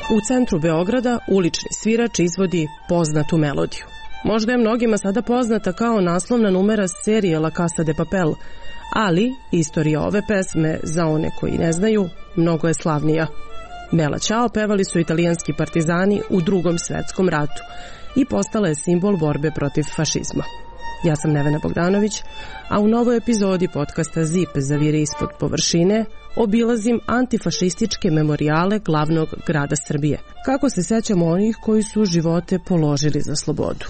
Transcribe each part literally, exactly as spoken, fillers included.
U centru Beograda ulični svirač izvodi poznatu melodiju. Možda je mnogima sada poznata kao naslovna numera serije La Casa de Papel, ali istorija ove pesme, za one koji ne znaju, mnogo je slavnija. Bella Ciao pevali su italijanski partizani u Drugom svetskom ratu i postala je simbol borbe protiv fašizma. Ja sam Nevena Bogdanović, a u novoj epizodi podcasta Zip zavire ispod površine obilazim antifašističke memorijale glavnog grada Srbije. Kako se sećamo onih koji su živote položili za slobodu.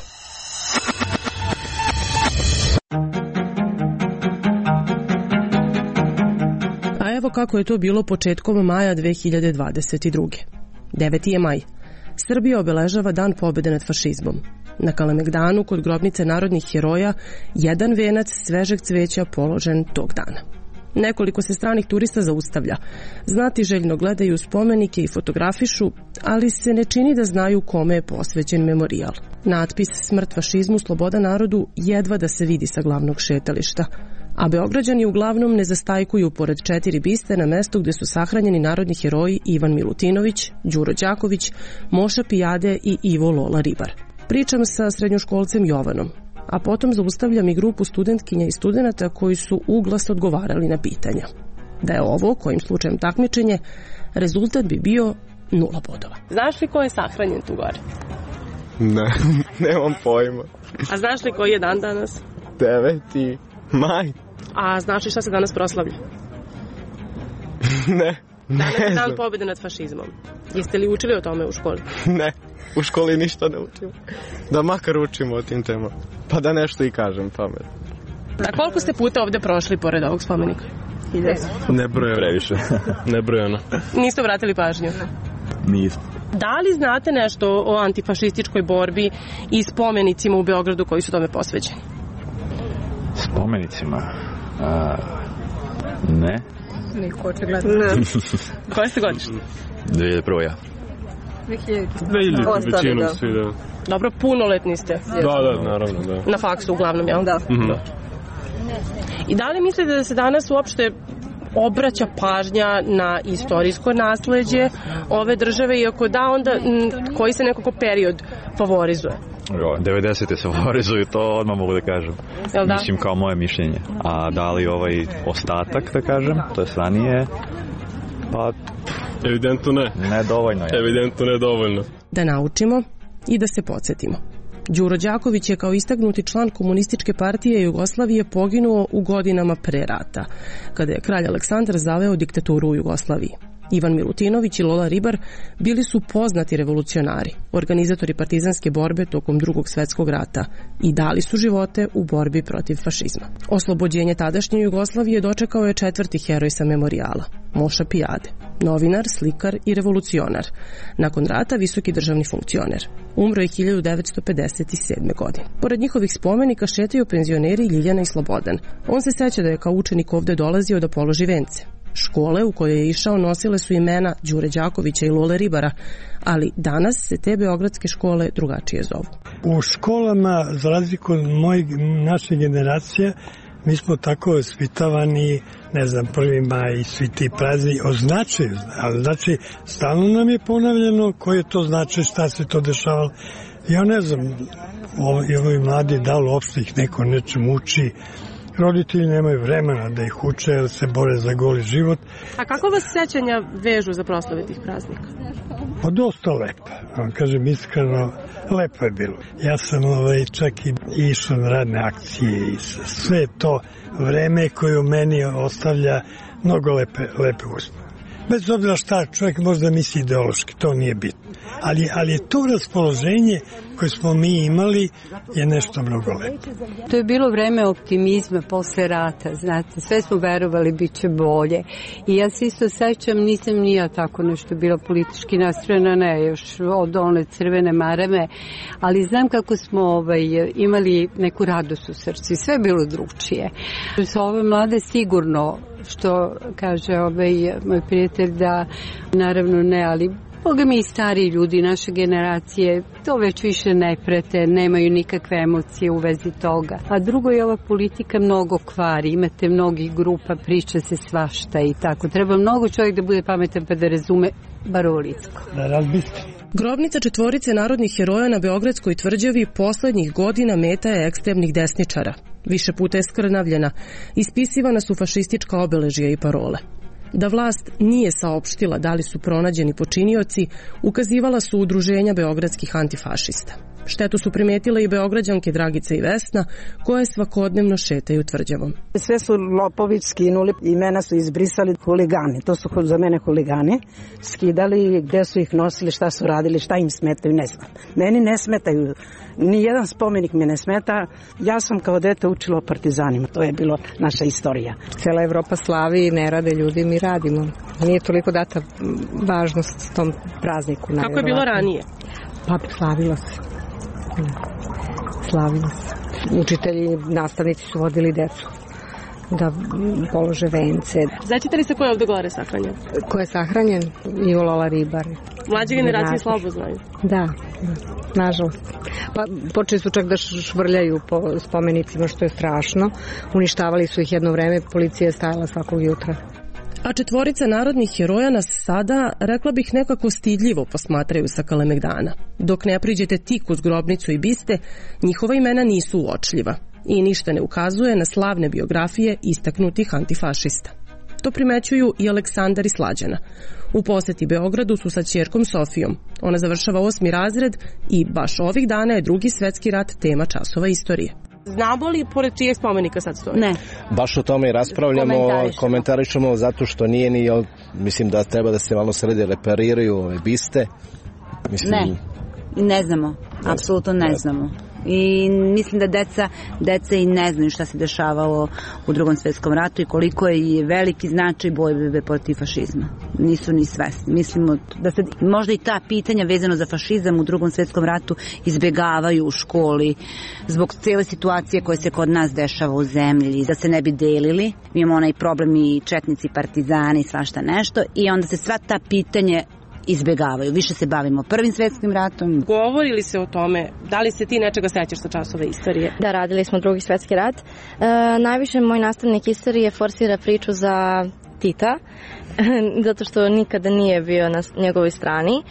A evo kako je to bilo početkom maja dve hiljade dvadeset druge. deveti je maj. Srbija obeležava Dan pobede nad fašizmom. Na Kalemegdanu kod grobnice narodnih heroja jedan venac svežeg cveća položen tog dana. Nekoliko se stranih turista zaustavlja. Znatiželjno gledaju spomenike i fotografišu, ali se ne čini da znaju kome je posvećen memorijal. Natpis Smrt fašizmu, sloboda narodu jedva da se vidi sa glavnog šetališta. A Beograđani uglavnom ne zastajkuju pored četiri biste na mestu gde su sahranjeni narodni heroji Ivan Milutinović, Đuro Đaković, Moša Pijade i Ivo Lola Ribar. Pričam sa srednjoškolcem Jovanom, a potom zaustavljam i grupu studentkinja i studenata koji su uglas odgovarali na pitanja. Da je ovo, kojim slučajem takmičenje, rezultat bi bio nula bodova. Znaš li ko je sahranjen tu gore? Ne, nemam pojma. A znaš li koji je dan danas? deveti maj. A znaš li šta se danas proslavlja? Ne, Danas ne je dan znam. pobjede nad fašizmom. Jeste li učili o tome u školi? Ne, u školi ništa ne učimo. Da makar učimo o tim temama. Pa da nešto i kažem pamet. A koliko ste puta ovde prošli pored ovog spomenika? Nebrojeno. Previše. Nebrojeno. Niste obratili pažnju? Nismo. Da li znate nešto o antifašističkoj borbi i spomenicima u Beogradu koji su tome posvećeni? Spomenicima? A, ne. Niko očigledno. Koje ste godište? dve hiljade prve ja. dve hiljade. dve hiljade, Ostali, većinom da. svi, da. Dobro, punoletni ste. Da, da, naravno, da. Na faksu uglavnom, jel? Da. Mhm. I da li mislite da se danas uopšte obraća pažnja na istorijsko nasleđe ove države, iako da, onda m, koji se nekako period favorizuje? devedesete se favorizuju, to odmah mogu da kažem. Jel da? Mislim kao moje mišljenje. A da li ovaj ostatak, da kažem, to je slanije, pa Evidentno ne. ne dovoljno je. Evidentno ne dovoljno. Da naučimo i da se podsjetimo. Đuro Đaković je kao istaknuti član Komunističke partije Jugoslavije poginuo u godinama pre rata, kada je kralj Aleksandar zaveo diktaturu u Jugoslaviji. Ivan Milutinović i Lola Ribar bili su poznati revolucionari, organizatori partizanske borbe tokom Drugog svetskog rata i dali su živote u borbi protiv fašizma. Oslobođenje tadašnje Jugoslavije dočekao je četvrti heroj sa memorijala, Moša Pijade, novinar, slikar i revolucionar. Nakon rata visoki državni funkcioner. Umro je hiljadu devetsto pedeset sedme. godine. Pored njihovih spomenika šetaju penzioneri Ljiljana i Slobodan. On se seća da je kao učenik ovde dolazio da položi vence. Škole u koje je išao nosile su imena Đure Đakovića i Lole Ribara, ali danas se te beogradske škole drugačije zovu. U školama, za razliku od moje naše generacije, mi smo tako vaspitavani, ne znam, prvi maj i svi ti prazni označuju, ali znači stalno nam je ponavljeno koje to znači, šta se to dešavalo. Ja ne znam, ovi, ovi mladi, da li uopšte ih neko nečem uči, roditelji nemaju vremena da ih uče jer se bore za goli život. A kako vas sećanja vežu za proslave tih praznika? Pa dosta lepo, vam kažem iskreno, lepo je bilo. Ja sam ovaj, čak i išao na radne akcije i sve to vreme koje u meni ostavlja mnogo lepe, lepe uspomene. Bez obzira šta čovjek možda misli ideološki, to nije bitno. Ali, ali je to raspoloženje koje smo mi imali je nešto mnogo lepo. To je bilo vreme optimizma posle rata, znate, sve smo verovali bit će bolje. I ja se isto sećam, nisam ni ja tako nešto bila politički nastrojena, ne, još od one crvene marame, ali znam kako smo ovaj, imali neku radost u srcu i sve je bilo drugčije. Sa ove mlade sigurno, što kaže ovaj, moj prijatelj, da naravno ne, ali Boga mi i stariji ljudi naše generacije to već više ne prete, nemaju nikakve emocije u vezi toga. A drugo je ova politika mnogo kvari, imate mnogih grupa, priča se svašta i tako. Treba mnogo čovjek da bude pametan pa da razume bar ovo litsko. Da razbiste. Grobnica četvorice narodnih heroja na Beogradskoj tvrđavi poslednjih godina meta je ekstremnih desničara. Više puta je skrnavljena, ispisivana su fašistička obeležja i parole. Da vlast nije saopštila da li su pronađeni počinioci, ukazivala su udruženja beogradskih antifašista. Štetu su primetile i beograđanke Dragica i Vesna, koje svakodnevno šetaju tvrđavom. Sve su lopovi skinuli, imena su izbrisali, huligani, to su za mene huligani, skidali, gde su ih nosili, šta su radili, šta im smetaju, ne znam. Meni ne smetaju, ni jedan spomenik me ne smeta, ja sam kao dete učila o partizanima, to je bilo naša istorija. Cela Evropa slavi, ne rade ljudi, mi radimo. Nije toliko data važnost tom prazniku. Kako je bilo ranije? Pa slavilo se. Slavilo se. Učitelji, nastavnici su vodili decu da polože vence. Znaćete li se ko je ovde gore sahranjen? Ko je sahranjen? Ivo Lola Ribar. Mlađe generacije slabo znaju. Da, da, nažalost. Pa počeli su čak da švrljaju po spomenicima, što je strašno. Uništavali su ih jedno vreme, policija je stajala svakog jutra. A četvorica narodnih heroja nas sada, rekla bih, nekako stidljivo posmatraju sa Kalemegdana. Dok ne priđete tik uz grobnicu i biste, njihova imena nisu uočljiva i ništa ne ukazuje na slavne biografije istaknutih antifašista. To primećuju i Aleksandar i Slađana. U poseti Beogradu su sa ćerkom Sofijom. Ona završava osmi razred i baš ovih dana je Drugi svetski rat tema časova istorije. Znamo li pored čijeg spomenika sad stoji? Ne. Baš o tome i raspravljamo, komentarišemo. komentarišemo zato što nije ni, mislim da treba da se malo sredi repariraju ove biste. Mislim, ne, ne znamo, apsolutno ne znamo. I mislim da deca, deca i ne znaju šta se dešavalo u Drugom svetskom ratu i koliko je veliki značaj borbe protiv fašizma. Nisu ni svesni. Mislimo da se možda i ta pitanja vezano za fašizam u Drugom svetskom ratu izbegavaju u školi zbog cijele situacije koje se kod nas dešava u zemlji, da se ne bi delili. Mi imamo onaj problem i četnici, partizani, svašta nešto i onda se sva ta pitanje izbegavaju. Više se bavimo Prvim svetskim ratom. Govori li se o tome? Da li se ti nečega sećaš sa časove istorije? Da, radili smo Drugi svetski rat. E, najviše moj nastavnik istorije forsira priču za Tita, zato što nikada nije bio na njegovoj strani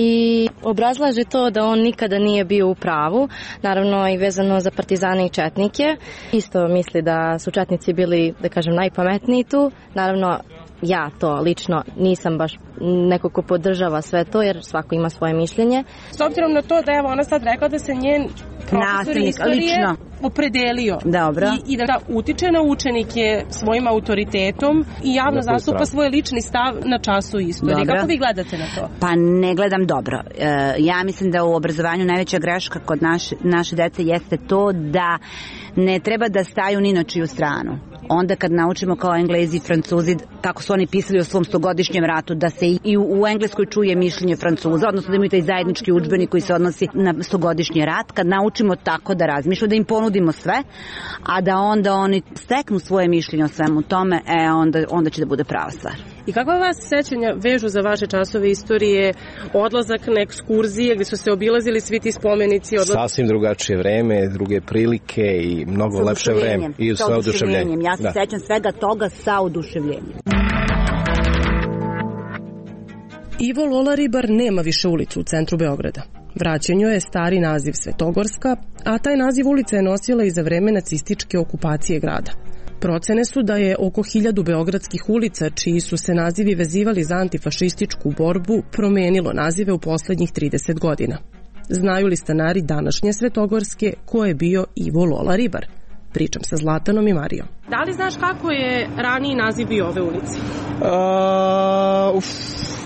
i obrazlaže to da on nikada nije bio u pravu, naravno i vezano za partizane i četnike. Isto misli da su četnici bili, da kažem, najpametniji tu. Naravno, ja to lično nisam baš neko ko podržava sve to, jer svako ima svoje mišljenje. S obzirom na to da je ona sad rekla da se njen profesor istorije lično opredelio Dobro. I, i da utiče na učenike svojim autoritetom i javno zastupa svoj lični stav na času istorije. Dobro. Kako vi gledate na to? Pa ne gledam dobro. E, ja mislim da u obrazovanju najveća greška kod naše, naše dece jeste to da ne treba da staju ni na čiju stranu. Onda kad naučimo kao Englezi i Francuzi kako su oni pisali o svom stogodišnjem ratu, da se i u, u Engleskoj čuje mišljenje Francuza, odnosno da imaju taj zajednički udžbenik koji se odnosi na stogodišnji rat, kad naučimo tako da razmišljamo, da im ponudimo sve, a da onda oni steknu svoje mišljenje o svemu tome, e, onda, onda će da bude prava stvar. I kakva vas sećanja vežu za vaše časove istorije, odlazak na ekskurzije gdje su se obilazili svi ti spomenici? Odlazak... Sasvim drugačije vreme, druge prilike i mnogo lepše vreme. I sa oduševljenjem. Ja se da. sećam svega toga sa oduševljenjem. Ivo Lola Ribar nema više ulicu u centru Beograda. Vraćen joj je stari naziv Svetogorska, a taj naziv ulica je nosila i za vreme nacističke okupacije grada. Procene su da je oko hiljadu beogradskih ulica, čiji su se nazivi vezivali za antifašističku borbu, promenilo nazive u poslednjih trideset godina. Znaju li stanari današnje Svetogorske ko je bio Ivo Lola Ribar? Pričam sa Zlatanom i Marijom. Da li znaš kako je raniji naziv bio ove ulice? Uh, uf.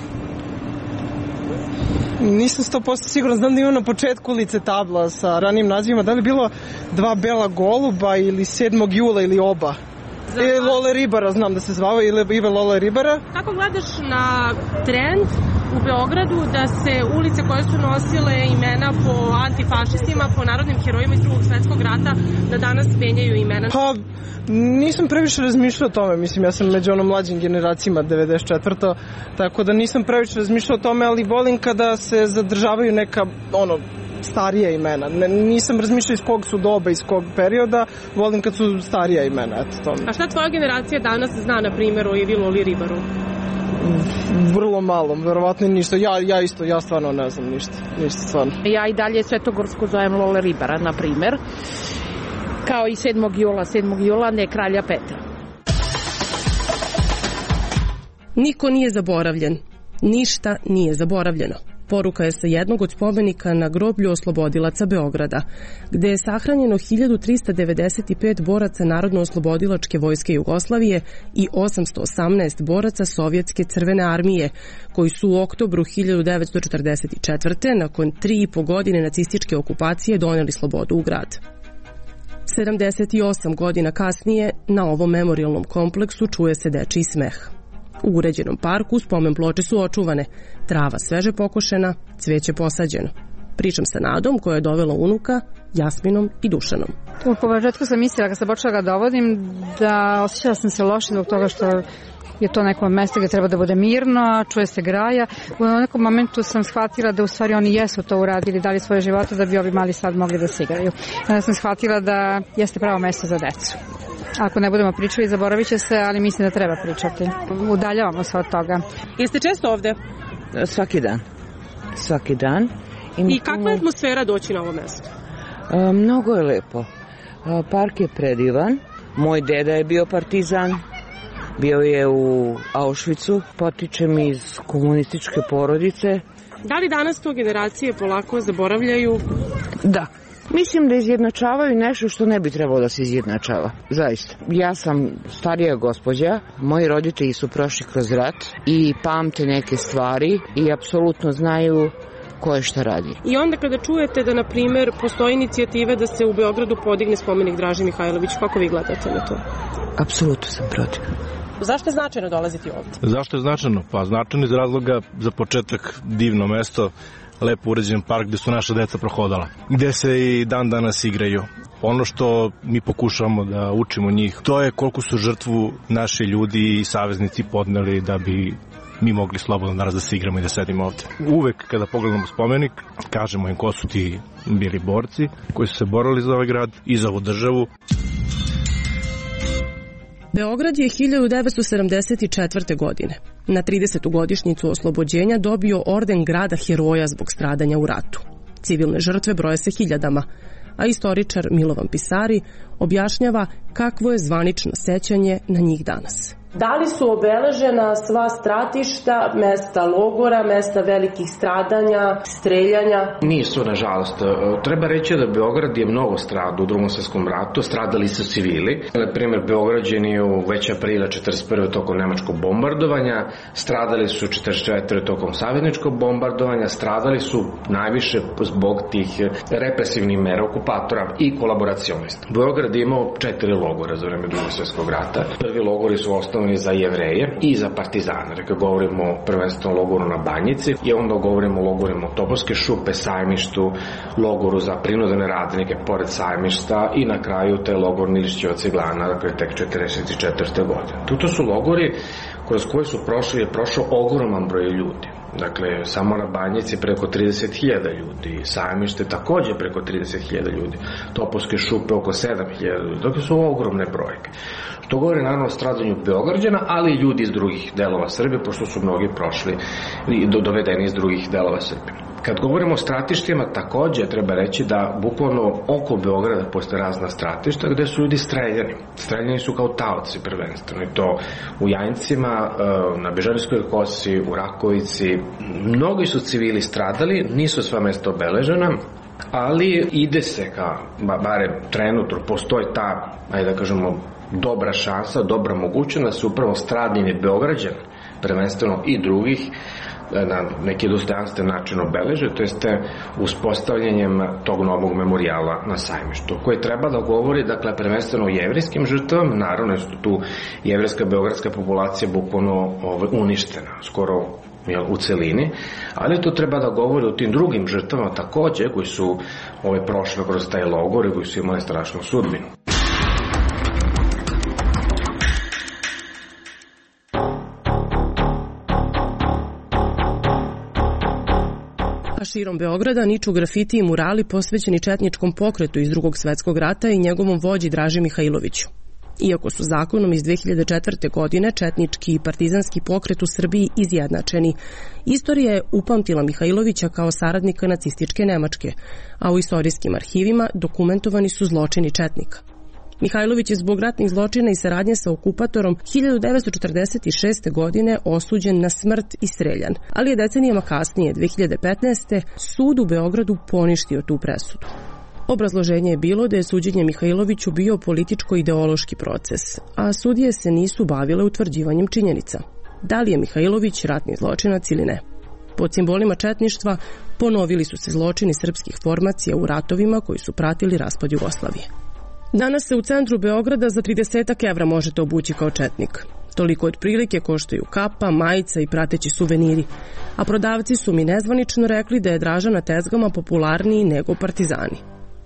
Nisam sto posto siguran, znam da ima na početku ulice tabla sa ranijim nazivima, da li bilo dva bela goluba ili sedmog jula ili oba. Za... I Lole Ribara, znam da se zvao, ili Ive Lole Ribara. Kako gledaš na trend u Beogradu da se ulice koje su nosile imena po antifašistima, po narodnim herojima iz drugog svetskog rata, da danas menjaju imena? Pa, nisam previše razmišljao o tome, mislim, ja sam među onom mlađim generacijama devedeset četvrta tako da nisam previše razmišljao o tome, ali volim kada se zadržavaju neka, ono, starija imena. Ne, nisam razmišljao iz kog su doba, iz kog perioda, volim kad su starija imena, eto to. A šta tvoja generacija danas zna, na primjer, o Ivi Loli Ribaru? Vrlo malo, verovatno ništa. Ja, ja isto, ja stvarno ne znam ništa, ništa stvarno. Ja i dalje Svetogorsku zovem Lole Ribara, na primjer, kao i sedmog jula, sedmog jula, ne kralja Petra. Niko nije zaboravljen. Ništa nije zaboravljeno. Poruka je sa jednog od spomenika na groblju oslobodilaca Beograda, gde je sahranjeno hiljadu trista devedeset pet boraca Narodno-oslobodilačke vojske Jugoslavije i osamsto osamnaest boraca Sovjetske crvene armije, koji su u oktobru hiljadu devetsto četrdeset četvrte nakon tri i po godine nacističke okupacije doneli slobodu u grad. sedamdeset osam godina kasnije na ovom memorijalnom kompleksu čuje se dečiji smeh. U uređenom parku spomen ploče su očuvane, trava sveže pokošena, cveće posađeno. Pričam sa Nadom koja je dovela unuka, Jasminom i Dušanom. U početku sam mislila kad sam počela ga dovodim da osjećala sam se loše zbog toga što je to neko mesto gdje treba da bude mirno, čuje se graja. U nekom momentu sam shvatila da u stvari oni jesu to uradili, dali svoje živote da bi ovi mali sad mogli da se igraju. Onda sam shvatila da jeste pravo mesto za decu. Ako ne budemo pričali, zaboravit će se, ali mislim da treba pričati. Udaljavamo se od toga. Jeste često ovde? Svaki dan. Svaki dan. I, I kakva je atmosfera doći na ovo mesto? A, mnogo je lepo. A, park je predivan. Moj deda je bio partizan. Bio je u Auschwitzu. Potičem iz komunističke porodice. Da li danas to generacije polako zaboravljaju? Da. Mislim da izjednačavaju nešto što ne bi trebalo da se izjednačava. Zaista. Ja sam starija gospođa, moji roditelji su prošli kroz rat i pamte neke stvari i apsolutno znaju ko je šta radi. I onda kada čujete da, na primjer, postoji inicijative da se u Beogradu podigne spomenik Draži Mihajlović, kako vi gledate na to? Apsolutno sam protiv. Zašto je značajno dolaziti ovdje? Zašto je značajno? Pa značajno iz razloga, za početak, divno mesto, lepo uređen park gde su naša deca prohodala, gde se i dan danas igraju. Ono što mi pokušavamo da učimo njih, to je koliko su žrtvu naši ljudi i saveznici podneli da bi mi mogli slobodno danas da se igramo i da sedimo ovde. Uvek kada pogledamo spomenik, kažemo im ko su ti bili borci koji su se borili za ovaj grad i za ovu državu. Beograd je hiljadu devetsto sedamdeset četvrte. godine na tridesetu godišnjicu oslobođenja dobio orden grada heroja zbog stradanja u ratu. Civilne žrtve broje se hiljadama, a istoričar Milovan Pisari objašnjava kakvo je zvanično sećanje na njih danas. Da li su obeležena sva stratišta, mesta logora, mesta velikih stradanja, streljanja? Nisu, nažalost. Treba reći da Beograd je mnogo stradao u drugom svjetskom ratu, stradali su civili. Na primjer, Beograđani u već aprila četrdeset prve tokom nemačkog bombardovanja, stradali su četrdeset četvrte tokom savezničkog bombardovanja, stradali su najviše zbog tih represivnih mera okupatora i kolaboracionista. Beograd je imao četiri logora za vreme drugog svjetskog rata. Prvi logori su osnovni za Jevreje i za partizane. Rekao, govorimo o prvenstveno logoru na Banjici i onda govorimo o logorima Topovske šupe, Sajmištu, logoru za prinudene radnike pored Sajmišta i na kraju te logor Milišćeva ciglana, dakle tek četrdeset četvrte. godine. Tuto su logori kroz koje su prošli, je prošao ogroman broj ljudi. Dakle, samo na Banjici preko trideset hiljada ljudi, Sajmište također preko trideset hiljada ljudi, Topovske šupe oko sedam hiljada ljudi, dakle su ogromne brojke. To govori naravno o stradanju Beograđana, ali i ljudi iz drugih delova Srbije, pošto su mnogi prošli i dovedeni iz drugih delova Srbije. Kad govorimo o stratištima, također treba reći da bukvalno oko Beograda postoje razna stratišta gde su ljudi streljani. Streljani su kao taoci prvenstveno i to u Jajincima, na Bežanijskoj kosi, u Rakovici. Mnogi su civili stradali, nisu sva mesta obeležena, ali ide se ka, barem trenutno, postoji ta, ajde da kažemo, dobra šansa, dobra mogućnost da se upravo stradanje Beograđana, prvenstveno i drugih, na neki dostojanstven način obeleže, to jeste uspostavljanjem tog novog memorijala na Sajmištu, koji treba da govori, dakle, prvenstveno o jevrijskim žrtvama, naravno je tu jevrejska beogradska populacija bukvalno uništena, skoro u celini, ali to treba da govori o tim drugim žrtvama takođe, koji su ove prošle kroz taj logor i koji su imali strašnu sudbinu. A širom Beograda niču grafiti i murali posvećeni četničkom pokretu iz Drugog svetskog rata i njegovom vođi Draži Mihajloviću. Iako su zakonom iz dve hiljade četvrte. godine četnički i partizanski pokret u Srbiji izjednačeni, istorija je upamtila Mihajlovića kao saradnika nacističke Nemačke, a u istorijskim arhivima dokumentovani su zločini četnika. Mihajlović je zbog ratnih zločina i saradnje sa okupatorom hiljadu devetsto četrdeset šeste. godine osuđen na smrt i streljan, ali je decenijama kasnije, dve hiljade petnaeste. sud u Beogradu poništio tu presudu. Obrazloženje je bilo da je suđenje Mihajloviću bio političko-ideološki proces, a sudije se nisu bavile utvrđivanjem činjenica. Da li je Mihajlović ratni zločinac ili ne? Pod simbolima četništva ponovili su se zločini srpskih formacija u ratovima koji su pratili raspad Jugoslavije. Danas se u centru Beograda za trideset evra možete obući kao četnik. Toliko otprilike koštaju kapa, majica i prateći suveniri, a prodavci su mi nezvanično rekli da je Draža na tezgama popularniji nego partizani.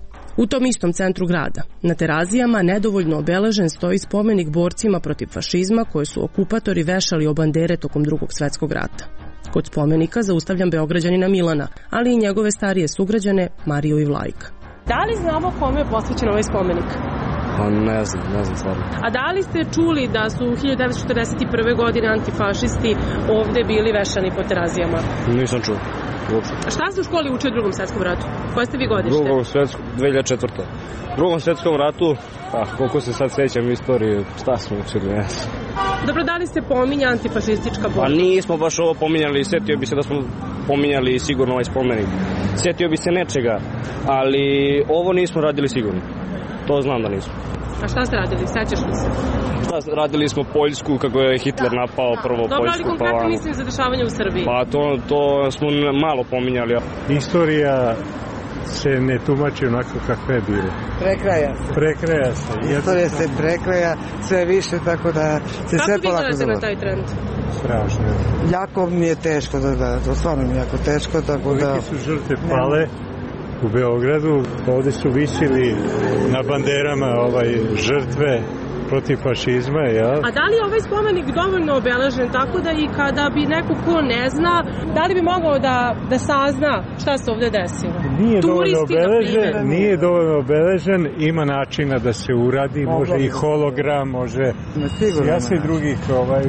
U tom istom centru grada, na Terazijama, nedovoljno obeležen stoji spomenik borcima protiv fašizma koje su okupatori vešali o bandere tokom Drugog svetskog rata. Kod spomenika zaustavljam Beograđanina Milana, ali i njegove starije sugrađane Mariju i Vlajka. Da li znamo kome je posvećen ovaj spomenik? Pa ne znam, ne znam stvarno. A da li ste čuli da su u hiljadu devetsto četrdeset prve. godine antifašisti ovde bili vešani po Terazijama? Nisam čuo. Uopšte. A šta se u školi uči o Drugom svetskom ratu? Koje ste vi godište? Drugom svetskom, dve hiljade četvrte. Drugom svetskom ratu, pa koliko se sad sećam istoriju, šta smo učili, ne znam. Dobro, da li ste pominja antifašistička borba? Pa nismo baš ovo pominjali, setio bi se da smo pominjali sigurno ovaj spomenik. Setio bi se nečega, ali ovo nismo radili sigurno. To znam da nismo. A šta ste radili? Sećaš li se? Šta, radili smo Poljsku, kako je Hitler napao prvo Poljsku. Dobro, ali konkretno mislim za dešavanje u Srbiji. Pa to, to smo malo pominjali. Istorija se ne tumači onako kako je bilo. Prekraja se. Prekraja se. Istorija se prekraja sve više, tako da se kako sve vi polako gledate na taj trend? Strašno. Jako mi je teško da gledam, to stvarno mi je jako teško, tako da... Kolike su žrtve pale u Beogradu, ovde su visili na banderama ovaj žrtve protiv fašizma, ja. A da li je ovaj spomenik dovoljno obeležen tako da i kada bi neko ko ne zna, da li bi mogao da, da sazna šta se ovde desilo? Nije dovoljno obeležen, nije dovoljno obeležen, ima načina da se uradi, može i hologram, može ja se drugih ovaj,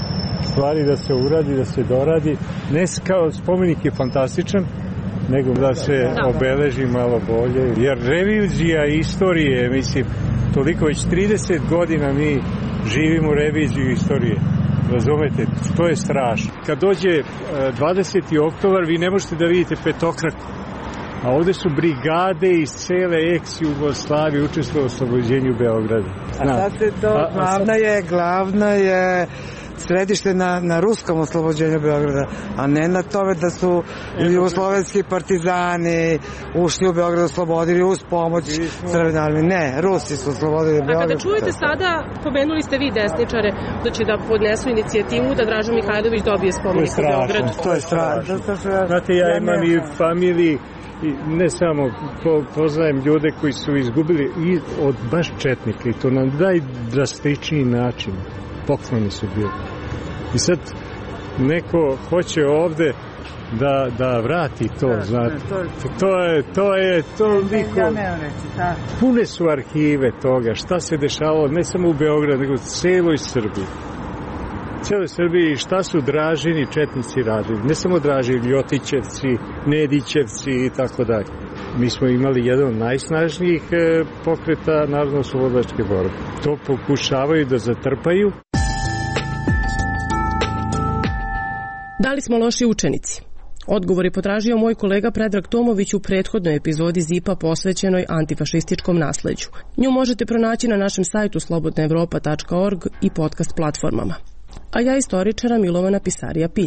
stvari da se uradi, da se doradi. Ne kao spomenik je fantastičan, nego da se obeleži malo bolje. Jer revizija istorije, mislim, toliko već trideset godina mi živimo reviziju istorije. Razumete? To je strašno. Kad dođe dvadeseti oktobar, vi ne možete da vidite petokraku. A ovde su brigade iz cele ex-Jugoslavije učestvovale u oslobođenju Beograda. A sad se to, glavna je, glavna je središte na, na ruskom oslobođenju Beograda, a ne na tome da su jugoslovenski partizani ušli u Beograd, oslobodili uz pomoć Crvene armije. Ne, Rusi su oslobodili Beograd. A kada čujete sada, pomenuli ste vi desničare, da će da podnesu inicijativu da Draža Mihajlović dobije spomenik u Beogradu. To je strašno. Znate, ja imam i familiji, i ne samo po, poznajem ljude koji su izgubili i od baš četnika i to na najdrastičniji način. Pokloni su bili. I sad neko hoće ovde da, da vrati to, da, znate. To je, to je, to niko... Pune su arhive toga, šta se dešavalo, ne samo u Beogradu, nego u celoj Srbiji. Celoj Srbiji šta su Dražini četnici radili. Ne samo Dražini, Ljotićevci, Nedićevci i tako dalje. Mi smo imali jedan od najsnažnijih pokreta narodno-slobodilačke borbe. To pokušavaju da zatrpaju. Da li smo loši učenici? Odgovor je potražio moj kolega Predrag Tomović u prethodnoj epizodi Zipa posvećenoj antifašističkom nasleđu. Nju možete pronaći na našem sajtu slobodna evropa tačka org i podcast platformama. A ja istoričara Milovana Pisarija pitam,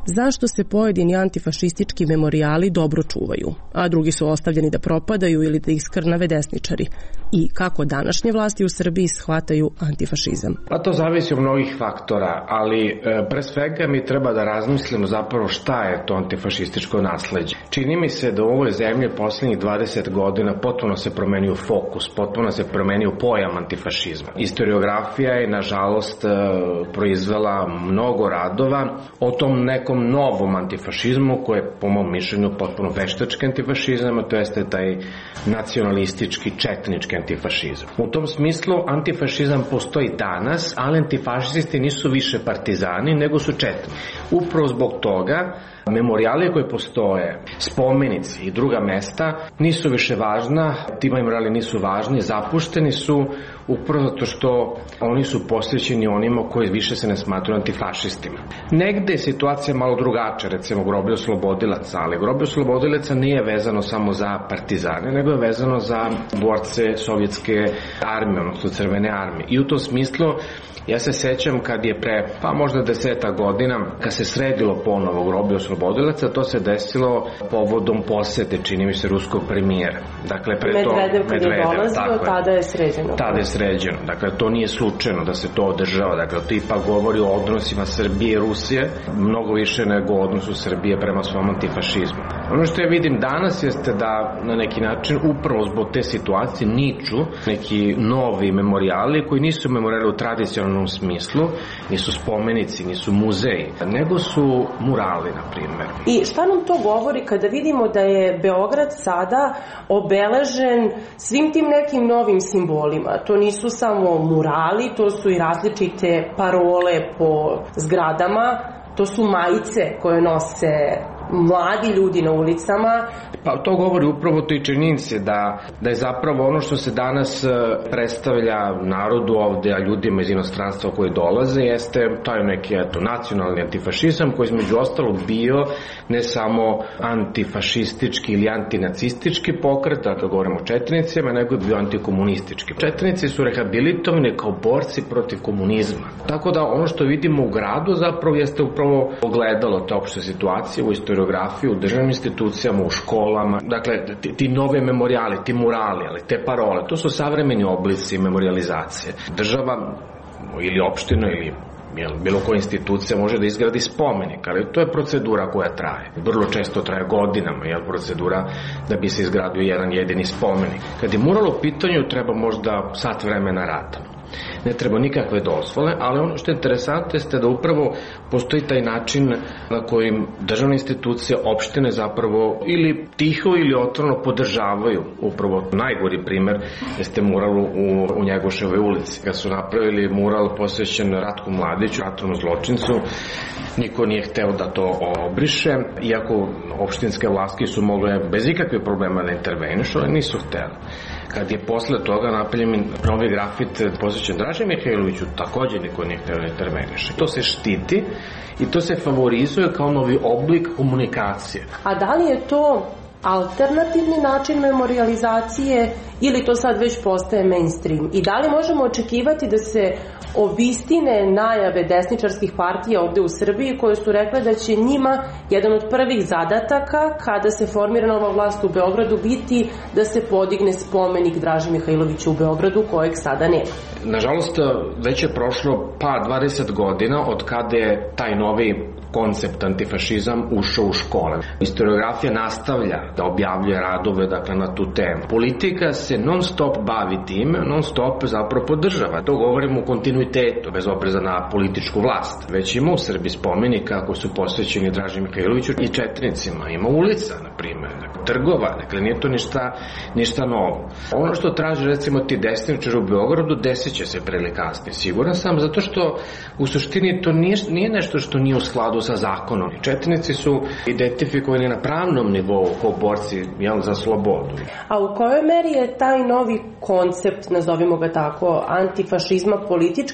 zašto se pojedini antifašistički memorijali dobro čuvaju, a drugi su ostavljeni da propadaju ili da ih skrnave desničari, i kako današnje vlasti u Srbiji shvataju antifašizam. Pa to zavisi od mnogih faktora, ali e, pre svega mi treba da razmislimo zapravo šta je to antifašističko nasleđe. Čini mi se da u ovoj zemlji poslednjih dvadeset godina potpuno se promenio fokus, potpuno se promenio pojam antifašizma. Historiografija je, nažalost, e, proizvela mnogo radova o tom nekom novom antifašizmu, koji je, po mom mišljenju, potpuno veštački antifašizam, a to jeste taj nacionalistički, četnički antifašizam. U tom smislu antifašizam postoji danas, ali antifašisti nisu više partizani, nego su četni. Upravo zbog toga memorijali koji postoje, spomenici i druga mesta nisu više važna, ti memorijali nisu važni, zapušteni su upravo zato što oni su posvećeni onima koji više se ne smatruju antifašistima. Negde je situacija malo drugačija, recimo groblje oslobodilaca, ali groblje oslobodilaca nije vezano samo za partizane, nego je vezano za borce sovjetske armije, odnosno crvene armije. I u tom smislu ja se sećam kad je pre, pa možda deseta godina, kad se sredilo ponovo groblje oslobodilaca, to se desilo povodom posete, čini mi se, ruskog premijera. Dakle, pre to Medvedev kad je dolazio, tada je sređeno. Tada je sređeno. Dakle, to nije slučajno da se to održava. Dakle, to ipak govori o odnosima Srbije i Rusije, mnogo više nego o odnosu Srbije prema svom antifašizmu. Ono što ja vidim danas jeste da na neki način upravo zbog te situacije niču neki novi memorijali koji nisu memorijali u tradicionalnom smislu, nisu spomenici, nisu muzeji, nego su murali, na primjer. I šta nam to govori kada vidimo da je Beograd sada obeležen svim tim nekim novim simbolima? To nisu samo murali, to su i različite parole po zgradama, to su majice koje nose mladi ljudi na ulicama. Pa to govori upravo toj činjenici da, da je zapravo ono što se danas predstavlja narodu ovde, a ljudima iz inostranstva koji dolaze, jeste taj neki eto, nacionalni antifašizam koji između ostalog bio ne samo antifašistički ili antinacistički pokret, dakle govorimo o četnicima, nego je bio antikomunistički. Četnici su rehabilitovani kao borci protiv komunizma. Tako da ono što vidimo u gradu zapravo jeste upravo ogledalo te opšte situacije u historiografiji, u državnim institucijama, u školama. Dakle, ti, ti nove memorijali, ti murali, ali te parole, to su savremeni oblici memorijalizacije. Država ili opština ili jel, bilo koja institucija može da izgradi spomenik, ali to je procedura koja traje. Vrlo često traje godinama, jel, procedura da bi se izgradio jedan jedini spomenik. Kad je mural u pitanju, treba možda sat vremena rada. Ne treba nikakve dozvole, ali ono što je interesantno jeste da upravo postoji taj način na kojim državne institucije, opštine zapravo ili tiho ili otvoreno podržavaju. Upravo najgori primer jeste mural u, u Njegoševoj ulici. Kad su napravili mural posvećen Ratku Mladiću, ratnom zločincu, niko nije hteo da to obriše, iako opštinske vlasti su mogle bez ikakve problema da intervenišu, ali nisu hteli. Kad je posle toga napravljen novi grafit posvećen Draži Mihajloviću, takođe niko nije hteo da interveniše. To se štiti i to se favorizuje kao novi oblik komunikacije. A da li je to alternativni način memorijalizacije ili to sad već postaje mainstream? I da li možemo očekivati da se obistine najave desničarskih partija ovde u Srbiji koje su rekle da će njima jedan od prvih zadataka kada se formira nova vlast u Beogradu biti da se podigne spomenik Draži Mihajloviću u Beogradu kojeg sada nema? Nažalost, već je prošlo pa dvadeset godina od kada je taj novi koncept antifašizam ušao u škole. Historiografija nastavlja da objavljuje radove dakle, na tu temu. Politika se non stop bavi time, non stop zapravo podržava. To govorimo u kontinuitetu, bez opreza na političku vlast. Već ima u Srbiji spomenika koji su posvećeni Draži Mihajloviću i četnicima. Ima ulica, na primjer, dakle, trgova, dakle nije to ništa, ništa novo. Ono što traže recimo ti desničari u Beogradu desit će se pre ili kasnije. Siguran sam, zato što u suštini to nije, nije nešto što nije u skladu sa zakonom. Četnici su identifikovani na pravnom nivou kao borci jel, za slobodu. A u kojoj meri je taj novi koncept, nazovimo ga tako, antifašizma politički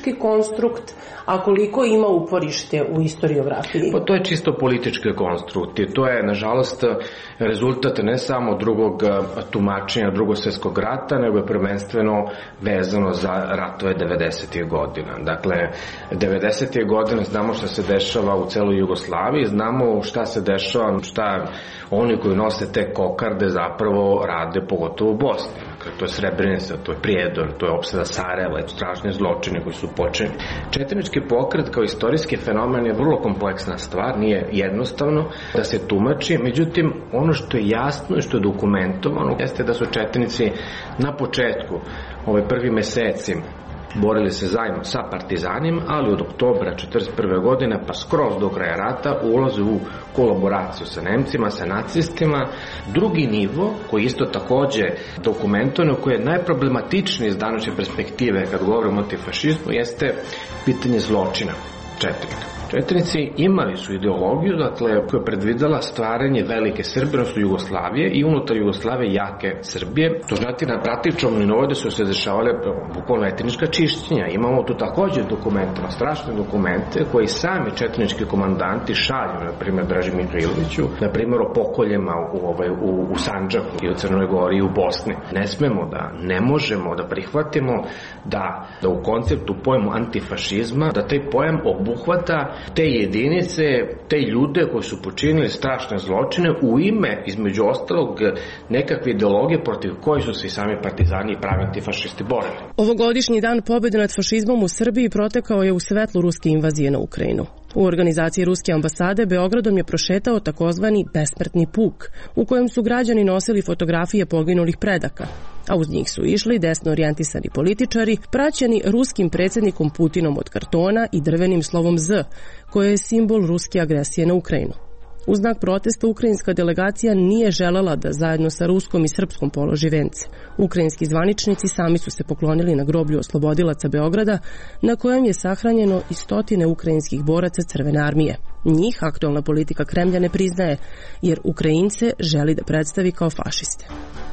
politički konstrukt, a koliko ima uporište u istoriografiji? Pa to je čisto politički konstrukt i to je, nažalost, rezultat ne samo drugog tumačenja drugog svjetskog rata, nego je prvenstveno vezano za ratove devedesetih godina. Dakle, devedesetih godina znamo šta se dešava u celoj Jugoslaviji, znamo šta se dešava, šta oni koji nose te kokarde zapravo rade, pogotovo u Bosni. Dakle, to je Srebrenica, to je Prijedor, to je opsada Sarajeva, strašne zločine koji su počinjeni. Četnički pokret kao istorijski fenomen je vrlo kompleksna stvar, nije jednostavno da se tumači, međutim, ono što je jasno i što je dokumentovano jeste da su četnici na početku, ove prvi meseci, borili se zajedno sa partizanima, ali od oktobra četrdeset prve godine pa skroz do kraja rata ulaze u kolaboraciju sa Nemcima, sa nacistima. Drugi nivo, koji isto takođe dokumentovano, koji je najproblematičniji iz današnje perspektive kad govorimo o antifašizmu, jeste pitanje zločina četnika. Četnici imali su ideologiju, dakle, koja je predvidela stvaranje velike Srbije, odnosno Jugoslavije i unutar Jugoslavije jake Srbije. To znači na praktičnom nivou da su se dešavale bukvalno etnička čišćenja. Imamo tu takođe dokumente, strašne dokumente koji sami četnički komandanti šalju, na primjer Draži Mihajloviću, na primjer o pokoljima u, ovaj, u, u Sandžaku i u Crnoj Gori i u Bosni. Ne smemo da, ne možemo da prihvatimo da, da u konceptu pojmu antifašizma, da taj pojam obuhvata te jedinice, te ljude koji su počinili strašne zločine u ime, između ostalog, nekakve ideologije protiv koji su se i sami partizani i pravi antifašisti borili. Ovogodišnji dan pobjede nad fašizmom u Srbiji protekao je u svetlu ruske invazije na Ukrajinu. U organizaciji Ruske ambasade Beogradom je prošetao takozvani besmrtni puk, u kojem su građani nosili fotografije poginulih predaka, a uz njih su išli desno orijentisani političari, praćeni ruskim predsjednikom Putinom od kartona i drvenim slovom Z, koje je simbol ruske agresije na Ukrajinu. U znak protesta ukrajinska delegacija nije želela da zajedno sa ruskom i srpskom položi vence. Ukrajinski zvaničnici sami su se poklonili na groblju oslobodilaca Beograda, na kojem je sahranjeno i stotine ukrajinskih boraca Crvene armije. Njih aktualna politika Kremlja ne priznaje, jer Ukrajince želi da predstavi kao fašiste.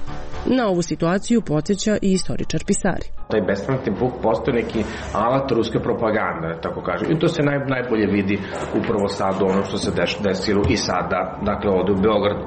Na ovu situaciju podsjeća i istoričar Pisari. Taj besmrtni puk postoji neki alat ruske propagande, tako kažem. I to se naj, najbolje vidi upravo sad ono što se deš, desilo i sada, dakle ovde u Beogradu,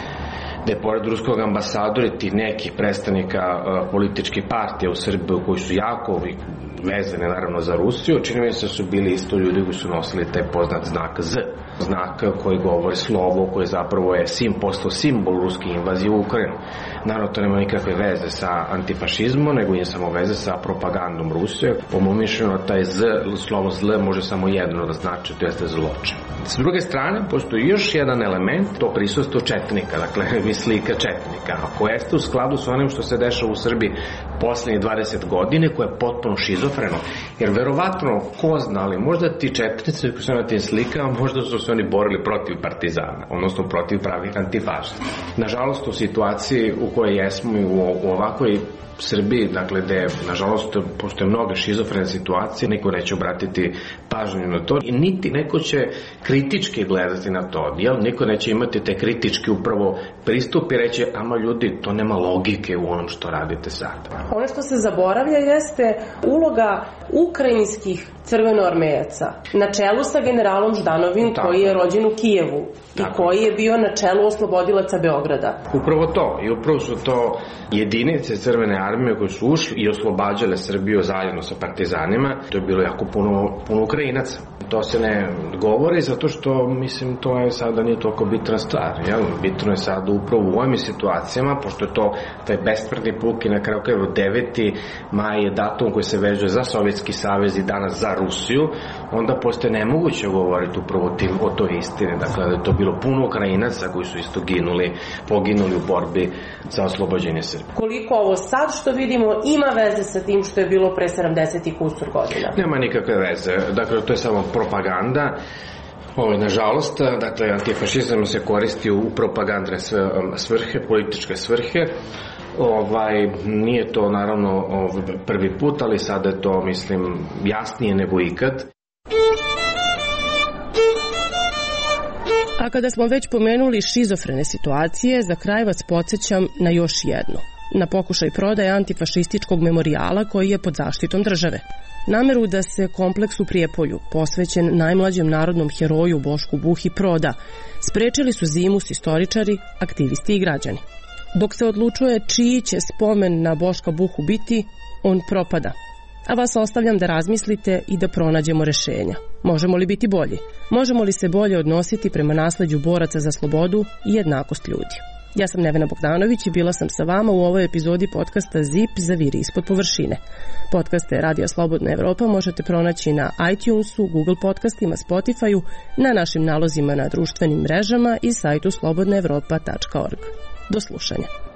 gde pored ruskog ambasadora ti nekih predstavnika uh, političkih partija u Srbiji koji su jako vezane naravno za Rusiju, čini mi se su bili isto ljudi koji su nosili taj poznat znak Z, znak koji govori slovo, koji zapravo je sim, postao simbol ruske invazije u Ukrajinu. Naravno, to nema nikakve veze sa antifašizmom, nego je samo veze sa propagandom Rusije. Po mom mišljenju, taj Z, slovo zl može samo jedno da znači, to jeste zločin. S druge strane, postoji još jedan element, to prisustvo četnika, dakle, slika četnika, a koja jeste u skladu sa onim što se dešava u Srbiji poslednjih dvadeset godine, koje je potpuno šizofreno, jer verovatno, ko zna, ali možda ti četnici koji su na tim slikama, možda su se oni borili protiv partizana, odnosno protiv pravih antifašista. Nažalost, u situaciji u kojoj jesmo i u, u ovakvoj Srbiji, dakle, gde, nažalost, postoje mnoge šizofrene situacije, niko neće obratiti pažnju na to i niti neko će kritički gledati na to, jel? Niko neće imati te kritički upravo pristup i reći, ama ljudi, to nema logike u onom što radite sad. Ono što se zaboravlja jeste uloga ukrajinskih crvenoarmejaca na čelu sa generalom Ždanovim, tako, koji je rođen u Kijevu i tako, koji je bio na čelu oslobodilaca Beograda. Upravo to, i upravo su to jedinice Crvene armije koje su ušli i oslobađale Srbiju zajedno sa partizanima. To je bilo jako puno, puno Ukrajinaca. To se ne govori zato što, mislim, to je sada nije toliko bitna stvar. Jel? Bitno je sada upravo u ovim situacijama, pošto je to taj besmrtni puk i na kraju krajeva deveti maj je datum koji se vezuje za Sovjetski savez i danas za Rusiju, onda postoje nemoguće govoriti upravo tim, o toj istini. Dakle, da je to bilo puno Ukrajinaca koji su isto ginuli, poginuli u borbi za oslobođenje Srbije. Koliko ovo sad što vidimo ima veze sa tim što je bilo pre sedamdeset i kusur godina? Nema nikakve veze. Dakle, to je samo propaganda. Ovo, nažalost, dakle, antifašizam se koristi u propagandne svrhe, političke svrhe. Ovaj, nije to naravno ovaj, prvi put, ali sada je to, mislim, jasnije nego ikad. A kada smo već pomenuli šizofrene situacije, za kraj vas podsjećam na još jednu. na pokušaj prodaje antifašističkog memorijala koji je pod zaštitom države. Nameru da se kompleks u Prijepolju, posvećen najmlađem narodnom heroju Bošku Buhi, proda, sprečili su zimus istoričari, aktivisti i građani. Dok se odlučuje čiji će spomen na Boška Buhu biti, on propada. A vas ostavljam da razmislite i da pronađemo rešenja. Možemo li biti bolji? Možemo li se bolje odnositi prema nasleđu boraca za slobodu i jednakost ljudi? Ja sam Nevena Bogdanović i bila sam sa vama u ovoj epizodi podcasta Zip Zaviri ispod površine. Podcaste Radija Slobodna Evropa možete pronaći na iTunesu, Google podcastima, Spotifyu, na našim nalozima na društvenim mrežama i sajtu slobodna evropa tačka org. Do slušanja.